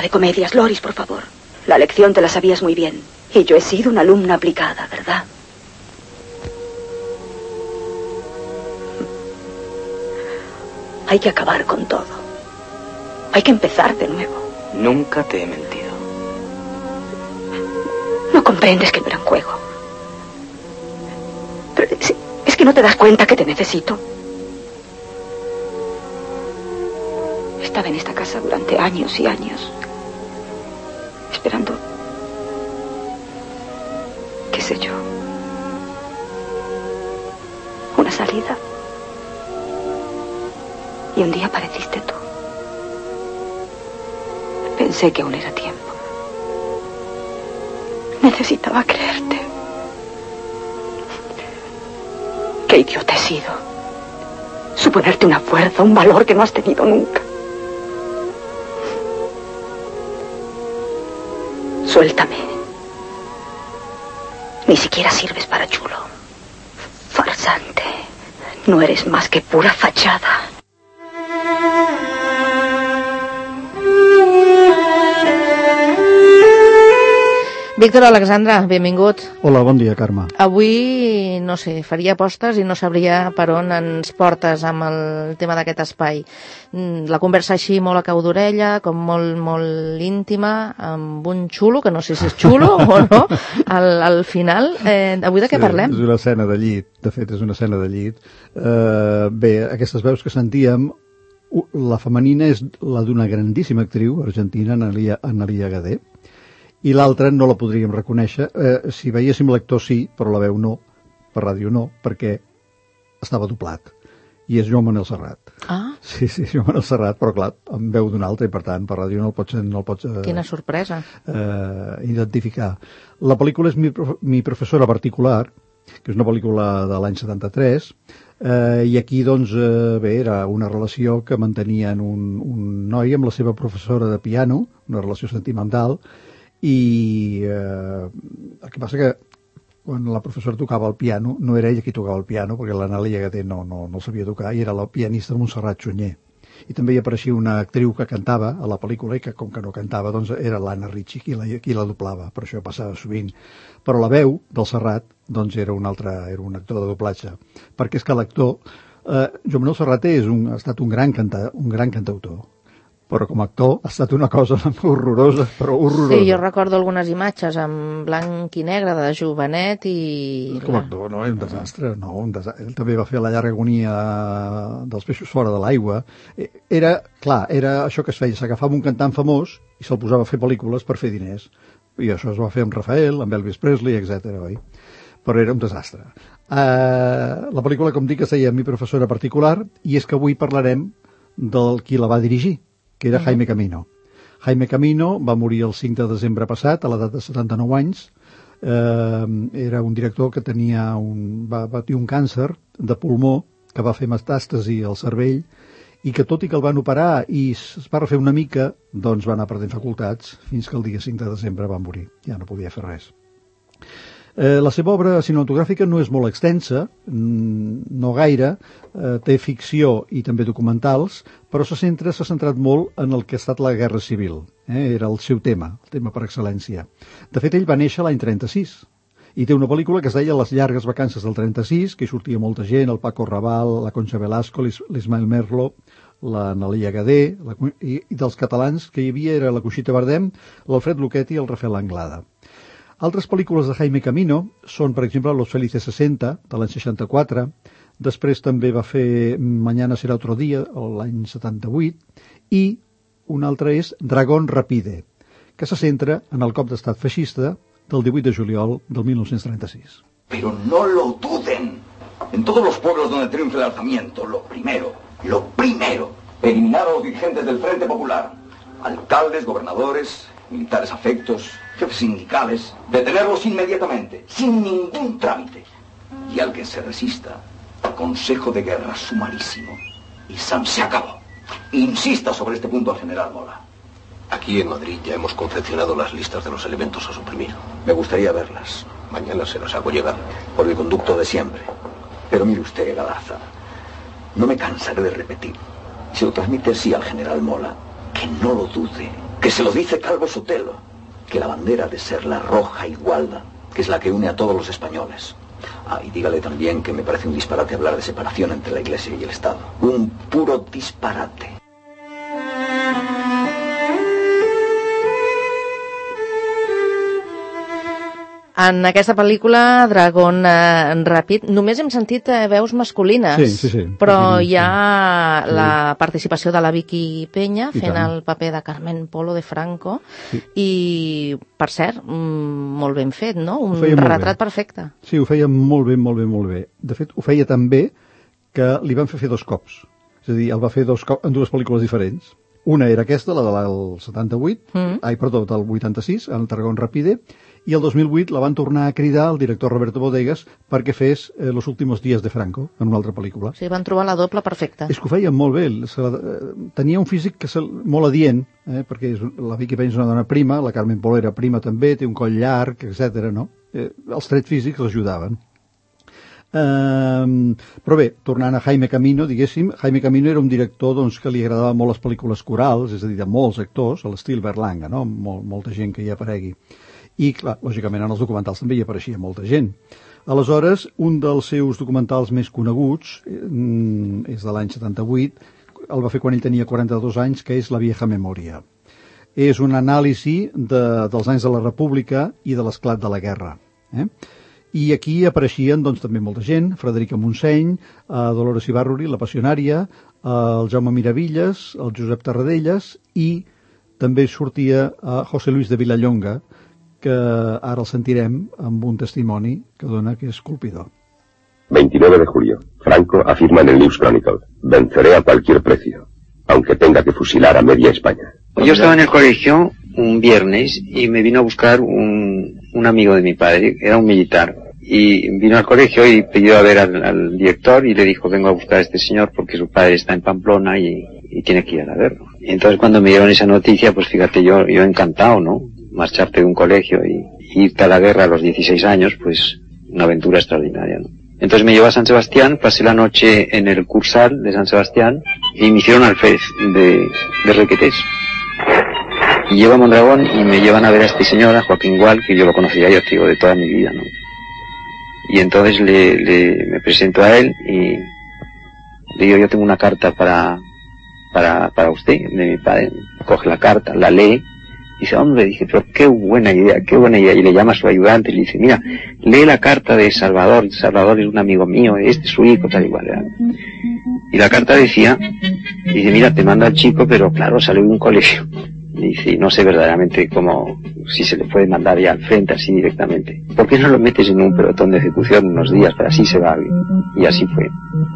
de comedias, Loris, por favor. La lección te la sabías muy bien. Y yo he sido una alumna aplicada, ¿verdad? Hay que acabar con todo. Hay que empezar de nuevo. Nunca te he mentido. No comprendes que no era un juego. Pero es que no te das cuenta que te necesito. Estaba en esta casa durante años y años, esperando, qué sé yo, una salida. Y un día apareciste tú. Pensé que aún era tiempo. Necesitaba creerte. Qué idiota he sido. Suponerte una fuerza, un valor que no has tenido nunca. Suéltame. Ni siquiera sirves para chulo. Farsante. No eres más que pura fachada. Víctor Alexandre, benvingut. Hola, bon dia, Carme. Avui, no sé, faria apostes i no sabria per on ens portes amb el tema d'aquest espai. La conversa així molt a cau d'orella, com molt íntima, amb un xulo, que no sé si és xulo o no, al final. Avui de què parlem? És una escena de llit, de fet és una escena de llit. Bé, aquestes veus que sentíem, la femenina és la d'una grandíssima actriu argentina, Analia Gadé, i l'altra no la podríem reconèixer. Si veiéssim l'actor sí, però la veu no, per ràdio no, perquè estava doblat. I és Joan Manuel Serrat. Ah. Sí, Joan Manuel Serrat, però clar, amb veu d'un altre, i per tant, per ràdio no el pots Quina sorpresa. Identificar. La pel·lícula és Mi professora particular, que és una pel·lícula de l'any 73, i aquí, doncs, bé, era una relació que mantenien un noi amb la seva professora de piano, una relació sentimental, i el que passa que quan la professora tocava el piano, no era ella qui tocava el piano, perquè l'Anàlia Gadé no sabia tocar, i era la pianista Montserrat Sunyer. I també hi apareixia una actriu que cantava a la pel·lícula, i que com que no cantava, doncs era l'Anna Ricci qui la doblava, per això passava sovint. Però la veu del Serrat, doncs era un actor de doblatge, perquè és que l'actor, Joan Manuel Serrat ha estat un gran cantautor, però com a actor ha estat una cosa horrorosa, però horrorosa. Sí, jo recordo algunes imatges en blanc i negre de jovenet i... Com a actor, no, un desastre, Ell també va fer La llarga agonia dels peixos fora de l'aigua. Era això que es feia, s'agafava un cantant famós i se'l posava a fer pel·lícules per fer diners. I això es va fer amb Rafael, amb Elvis Presley, etc. Oi? Però era un desastre. La pel·lícula, com dic, es deia Mi professora particular, i és que avui parlarem del qui la va dirigir, que era Jaime Camino. Jaime Camino va morir el 5 de desembre passat, a l'edat de 79 anys. Era un director que va patir un càncer de pulmó, que va fer metàstasi al cervell, i que tot i que el van operar i es va refer una mica, doncs va anar perdent facultats, fins que el dia 5 de desembre va morir. Ja no podia fer res. La seva obra cinematogràfica no és molt extensa, no gaire, té ficció i també documentals, però s'ha centrat molt en el que ha estat la Guerra Civil. Era el seu tema, el tema per excel·lència. De fet, ell va néixer l'any 36, i té una pel·lícula que es deia Les llargues vacances del 36, que hi sortia molta gent, el Paco Raval, la Concha Velasco, l'Ismael Merlo, l'Anàlia Gadé, i dels catalans que hi havia era la Conxita Bardem, l'Alfred Luchetti i el Rafael Anglada. Altres pel·lícules de Jaime Camino són, per exemple, Los Felices 60, de l'any 64, després també va fer Mañana será otro día, l'any 78, i una altra és Dragón Rapide, que se centra en el cop d'estat feixista del 18 de juliol del 1936. Pero no lo duden. En todos los pueblos donde triunfe el alzamiento, lo primero, eliminar a los dirigentes del Frente Popular, alcaldes, gobernadores, militares afectos, jefes sindicales, detenerlos inmediatamente, sin ningún trámite. Y al que se resista, consejo de guerra sumarísimo. Y se acabó. Insista sobre este punto al general Mola. Aquí en Madrid ya hemos confeccionado las listas de los elementos a suprimir. Me gustaría verlas. Mañana se las hago llegar. Por el conducto de siempre. Pero mire usted, Galarza, no me cansaré de repetir. Si lo transmite sí al general Mola, que no lo dude, Que se lo dice Calvo Sotelo, que la bandera ha de ser la roja igualda, que es la que une a todos los españoles. Y dígale también que me parece un disparate hablar de separación entre la Iglesia y el Estado. Un puro disparate. En aquesta pel·lícula, Dragón Ràpid, només hem sentit veus masculines, sí. però hi ha la participació de la Vicky Peña fent el paper de Carmen Polo de Franco, i, per cert, molt ben fet, no? Un retrat perfecte. Sí, ho feia molt bé. De fet, ho feia tan bé que li van fer 2 cops. És a dir, el va fer 2 cops en 2 pel·lícules diferents. Una era aquesta, la del 78, del 86, en el Dragón Ràpid, i el 2008 la van tornar a cridar el director Roberto Bodegas perquè fes Los últimos días de Franco, en una altra pel·lícula. Sí, van trobar la doble perfecta. És que ho feia molt bé. Tenia un físic molt adient, perquè la Vicky Peña és una dona prima, la Carmen Polo era prima també, té un coll llarg, etc. No? Els trets físics l'ajudaven. Però bé, tornant a Jaime Camino, diguéssim, Jaime Camino era un director que li agradava molt les pel·lícules corals, és a dir, de molts actors, a l'estil Berlanga, no? Molta gent que hi aparegui. I, clar, lògicament, en els documentals també hi apareixia molta gent. Aleshores, un dels seus documentals més coneguts és de l'any 78, el va fer quan ell tenia 42 anys, que és La vieja memoria. És un anàlisi dels anys de la República i de l'esclat de la guerra. I aquí apareixien també molta gent, Frederica Montseny, Dolores Ibarruri, la Passionària, el Jaume Miravilles, el Josep Tarradellas, i també sortia José Luis de Vilallonga, que ara el sentirem amb un testimoni que dona que és colpidor. 29 de julio. Franco afirma en el News Chronicle: venceré a cualquier precio, aunque tenga que fusilar a media España. Yo estaba en el colegio un viernes y me vino a buscar un amigo de mi padre, era un militar, y vino al colegio y pidió a ver al director y le dijo: vengo a buscar a este señor porque su padre está en Pamplona y tiene que ir a verlo. Y entonces cuando me dieron esa noticia, pues fíjate, yo encantado, ¿no? Marcharte de un colegio y irte a la guerra a los 16 años, pues una aventura extraordinaria, ¿no? Entonces me llevó a San Sebastián, pasé la noche en el Cursal de San Sebastián y me hicieron alférez de Requetés. Y llego a Mondragón y me llevan a ver a este señor, a Joaquín Gual, que yo lo conocía, yo te digo, de toda mi vida, ¿no? Y entonces me presento a él y le digo: yo tengo una carta para usted, de mi padre. Coge la carta, la lee. Dice: hombre, dije, pero qué buena idea. Y le llama a su ayudante y le dice: mira, lee la carta de Salvador. Salvador es un amigo mío, este es su hijo, tal igual. Y la carta dice: mira, te manda al chico, pero claro, sale de un colegio. Y dice: no sé verdaderamente cómo, si se le puede mandar ya al frente así directamente. ¿Por qué no lo metes en un pelotón de ejecución unos días, para así se va? Y así fue.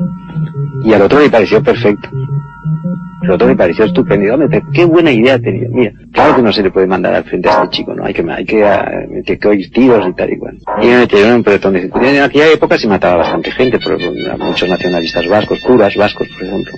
Y al otro le pareció perfecto. El otro me pareció estupendo. Hombre, qué buena idea ha tenido. Mira, claro que no se le puede mandar al frente a este chico, ¿no? Hay que oír tiros y tal y cual. Y me metieron en un pelotón de ejecución. En aquella época se mataba bastante gente, muchos nacionalistas vascos, curas vascos, por ejemplo.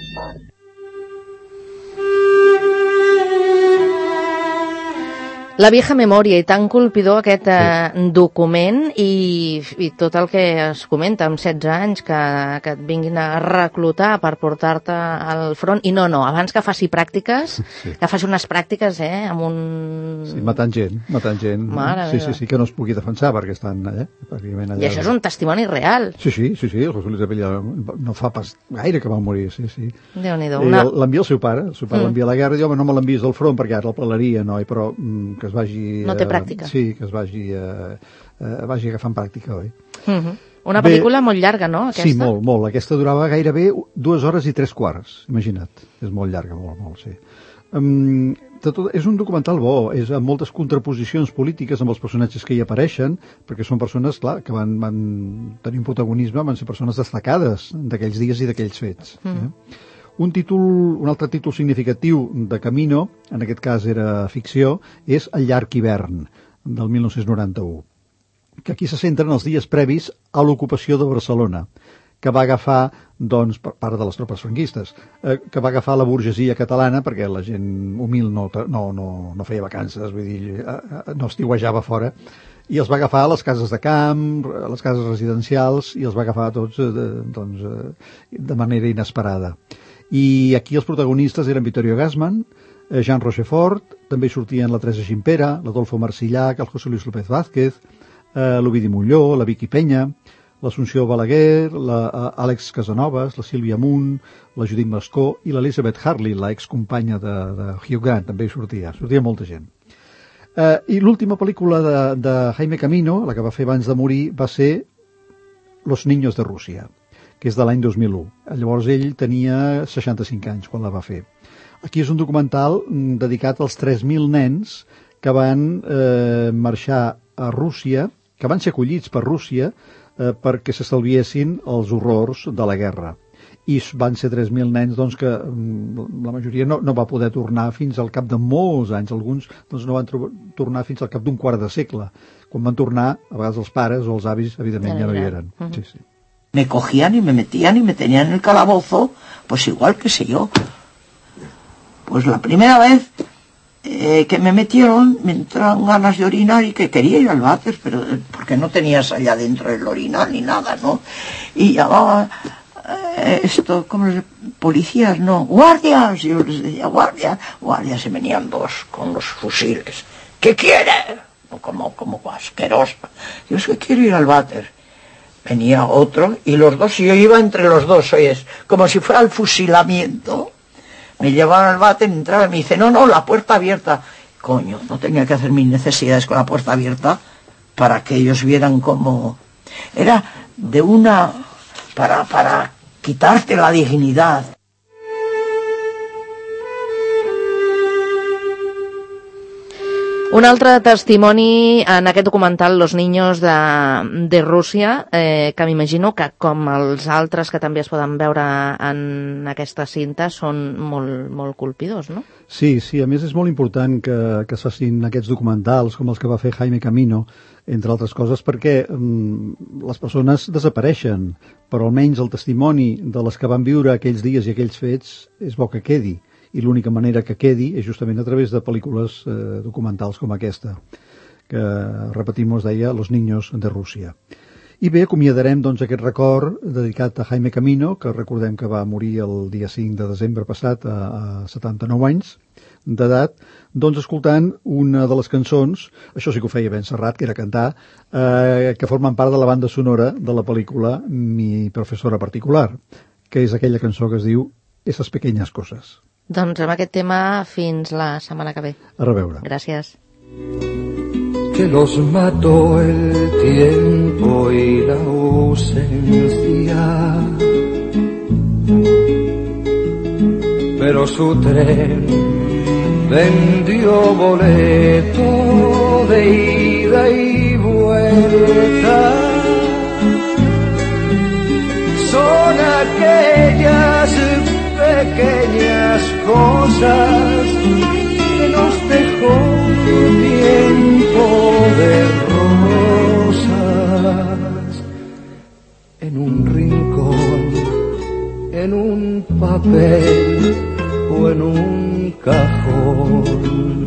La vieja memòria, i tan colpidor aquest document i tot el que es comenta amb 16 anys que et vinguin a reclutar per portar-te al front. I no, abans que faci pràctiques, que faci unes pràctiques, amb un... Sí, matant gent. Sí, que no es pugui defensar perquè estan allà. I això és un testimoni real. Sí, el José Luis de Vilallonga no fa pas gaire que va morir, sí. Déu-n'hi-do. L'envia el seu pare l'envia a la guerra i diu: home, no me l'envies del front perquè ara el pelaria, noi, però que es vagi... No té pràctica. Sí, que es vagi agafant pràctica, oi? Una pel·lícula molt llarga, no, aquesta? Sí, molt. Aquesta durava gairebé 2 hores i 3/4, imagina't. És molt llarga, molt, sí. És un documental bo, és amb moltes contraposicions polítiques amb els personatges que hi apareixen, perquè són persones, clar, que van tenir un protagonisme, van ser persones destacades d'aquells dies i d'aquells fets. Un altre títol significatiu de Camino, en aquest cas era ficció, és El llarg hivern, del 1991, que aquí se centren els dies previs a l'ocupació de Barcelona, que va agafar, per part de les tropes franquistes, que va agafar la burgesia catalana, perquè la gent humil no feia vacances, vull dir, no estiuejava fora, i els va agafar a les cases de camp, a les cases residencials, i els va agafar tots de manera inesperada. I aquí els protagonistes eren Vittorio Gassman, Jean Rochefort, també hi sortien la Teresa Gimpera, l'Adolfo Marsillac, el José Luis López Vázquez, l'Ovidi Molló, la Vicky Penya, l'Assumpció Balaguer, l'Àlex Casanovas, la Sílvia Munt, la Judit Mascó i l'Elizabeth Harley, l'excompanya de Hugh Grant, també hi sortia molta gent. I l'última pel·lícula de Jaime Camino, la que va fer abans de morir, va ser Los Niños de Rússia, que és de l'any 2001. Llavors ell tenia 65 anys quan la va fer. Aquí és un documental dedicat als 3.000 nens que van marxar a Rússia, que van ser acollits per Rússia perquè s'estalviessin els horrors de la guerra. I van ser 3.000 nens doncs, que la majoria no va poder tornar fins al cap de molts anys. Alguns doncs, no van tornar fins al cap d'un quart de segle. Quan van tornar, a vegades els pares o els avis, evidentment, ja no hi eren. Sí, sí. Me cogían y me metían y me tenían en el calabozo, pues igual que sé yo. Pues la primera vez que me metieron, me entraron ganas de orinar y que quería ir al váter, pero porque no tenías allá dentro el orinal ni nada, ¿no? Y llamaba ¿cómo les policías? No, guardias. Yo les decía, guardias, se venían dos con los fusiles. ¿Qué quiere? Como asqueroso. Yo es que quiero ir al váter. Venía otro y los dos, y yo iba entre los dos, oyes, como si fuera el fusilamiento. Me llevaban al váter, entraba y me dice, no, la puerta abierta. Coño, no tenía que hacer mis necesidades con la puerta abierta para que ellos vieran cómo... Era de una... para quitarte la dignidad. Un altre testimoni en aquest documental Los Niños de Rússia, que m'imagino que, com els altres que també es poden veure en aquesta cinta, són molt, molt colpidors, no? Sí, a més és molt important que es facin aquests documentals com els que va fer Jaime Camino, entre altres coses, perquè les persones desapareixen, però almenys el testimoni de les que van viure aquells dies i aquells fets és bo que quedi. I l'única manera que quedi és justament a través de pel·lícules documentals com aquesta, que, repetim, es deia Los Niños de Rússia. I bé, acomiadarem doncs, aquest record dedicat a Jaime Camino, que recordem que va morir el dia 5 de desembre passat a 79 anys d'edat, doncs escoltant una de les cançons, això sí que ho feia ben Serrat, que era cantar, que formen part de la banda sonora de la pel·lícula Mi profesora particular, que és aquella cançó que es diu Esas pequeñas cosas. Doncs amb aquest tema fins la setmana que ve. A reveure. Gràcies. Que los mató el tiempo y la ausencia, pero su tren vendió boleto de ida y vuelta. Son aquellas pequeñas cosas que nos dejó tiempo de rosas en un rincón, en un papel o en un cajón.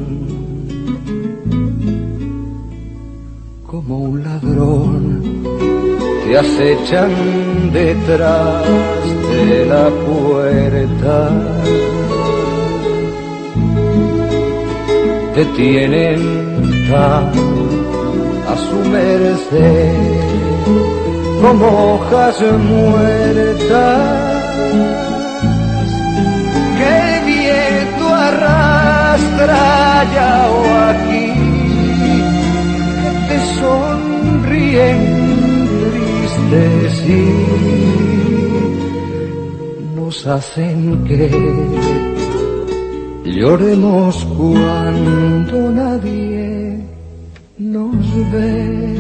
Como un ladrón te acechan detrás de la puerta, te tienen tan a su merced como hojas muertas que el viento arrastra allá o aquí, que te sonríen tristes y nos hacen que lloremos cuando nadie nos ve.